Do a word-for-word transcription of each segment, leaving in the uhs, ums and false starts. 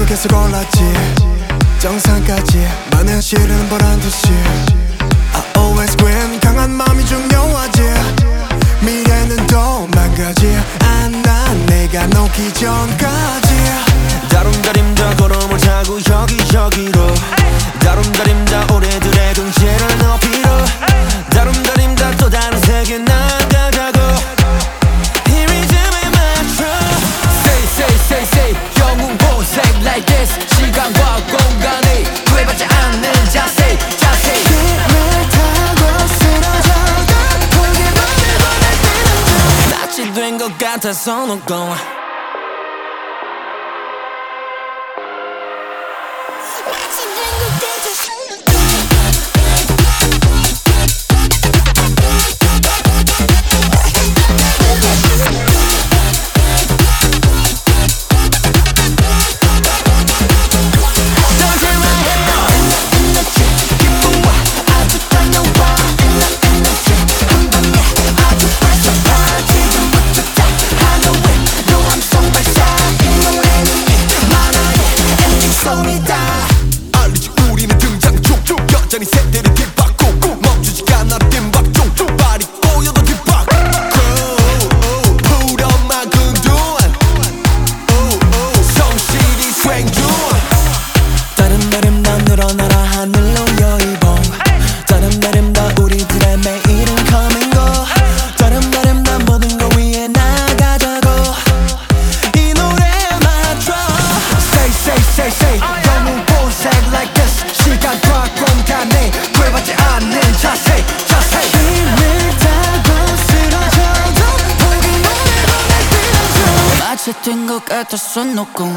계속 올랐지 정상까지 많은 시련은 보란 듯이 I always win 강한 마음이 중요하지 미래는 또 망가지 안난 내가 놓기 전까지 다름다림다 걸음을 타고 여기저기로 다름다림다 우리들의 경지를 높이러 다름다림다 또 다른 세계 나가자고 이 리듬에 맞춰 Say say say say 영웅 보색 like this 시간과 공간이 구애받지 않는 자세 자세 힘을 타고 쓰러져도 포기만 해보낼 때는 낯이 된 것 같아서 너 go 알리지 우리는 등장 중 여전히 세대를 뒷받고 멈추지가 않아 뒷박중 발이 꼬여도 뒷박 Put on my 근두한 성실히 수행 중 다름다름 난 늘어나라 하늘로 여의봉 다름다름 다 우리들의 매일은 coming go 다름다름 난 모든 거 위에 나가자고 이 노래에 맞춰 Say say say say 영웅 보색 like this 시간과 공간에 구애받지 않는 자세 자세 힘을 타고 쓰러져도 포기만 해보낼 때는 좀 마치 된 것 같았어 너 go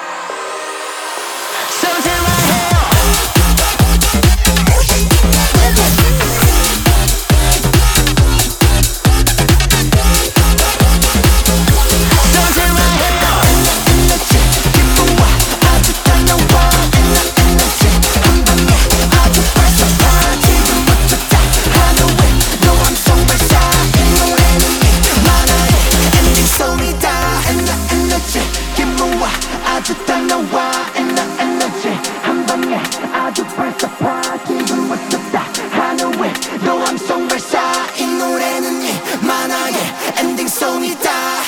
아주 딱 나와 에너 에너지 한 방에 아주 발사파 지금 어쩌다 하늘 왜 노암송 발사 이 노래는 이 만화의 엔딩송이다